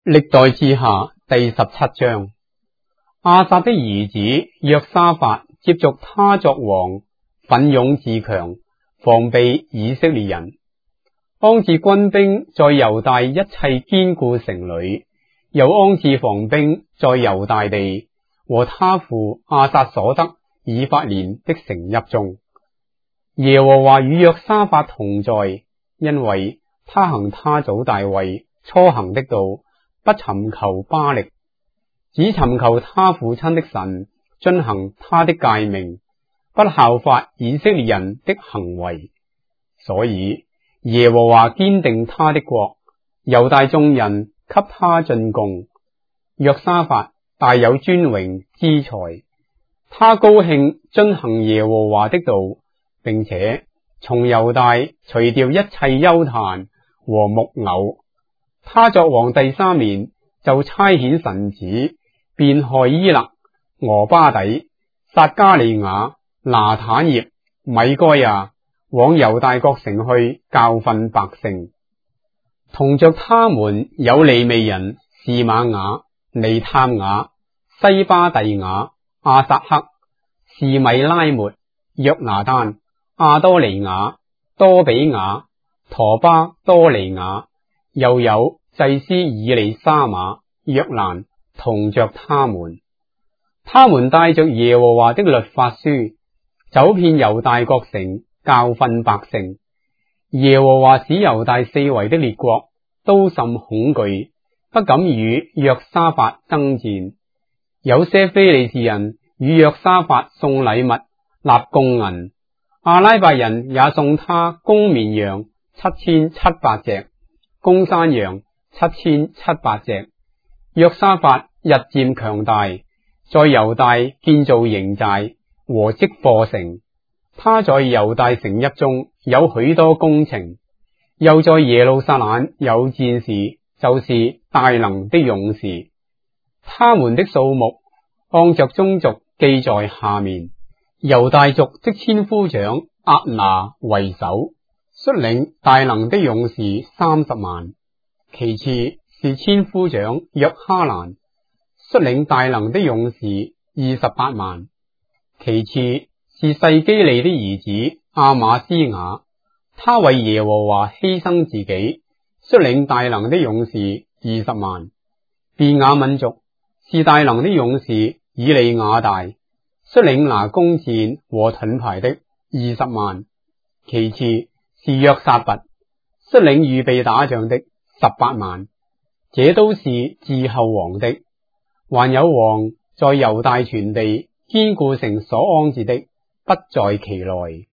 歷代志下第17章，亞撒的兒子約沙法接續他作王，奮勇自強，防備以色列人，安置軍兵在猶大一切堅固城裏，又安置防兵在猶大地和他父亞撒所得以法蓮的城邑中。耶和華與約沙法同在，因為他行他祖大衛初行的道，不尋求巴力，只尋求他父親的神，遵行他的誡命，不效法以色列人的行為。所以耶和華堅定他的國，猶大眾人給他進貢。約沙法大有尊榮資財，他高興遵行耶和華的道，並且從猶大除掉一切邱壇和木偶。他作王第3年，就差遣臣子便害伊勒、俄巴底、撒迦利雅、拿坦業、米該亞往猶大各城去教訓百姓。同着他們有利未人示瑪雅、尼探雅、西巴第雅、亞撒黑、示米拉末、約拿單、亞多尼雅、多比雅、陀巴多尼雅，又有祭司以利沙瑪、約蘭同着他們。他們帶着耶和華的律法書，走遍猶大各城，教訓百姓。耶和華使猶大四圍的列國都甚恐懼，不敢與約沙法爭戰。有些非利士人與約沙法送禮物，納貢銀。阿拉伯人也送他公綿羊7700隻，公山羊7700隻。約沙法日漸強大，在猶大建造營寨和積貨城。他在猶大城邑中有許多工程，又在耶路撒冷有戰士，就是大能的勇士。他們的數目按着宗族記在下面：猶大族的千夫長押拿為首，率領大能的勇士30萬。其次是千夫長約哈蘭，率領大能的勇士28萬。其次是細基利的兒子亞瑪斯雅，他為耶和華犧牲自己，率領大能的勇士20萬。便雅憫族是大能的勇士以利亞大，率領拿弓箭和盾牌的20萬。其次是約撒拔，率領預備打仗的18萬。這都是伺候王的。還有王在猶大全地堅固城所安置的，不在其內。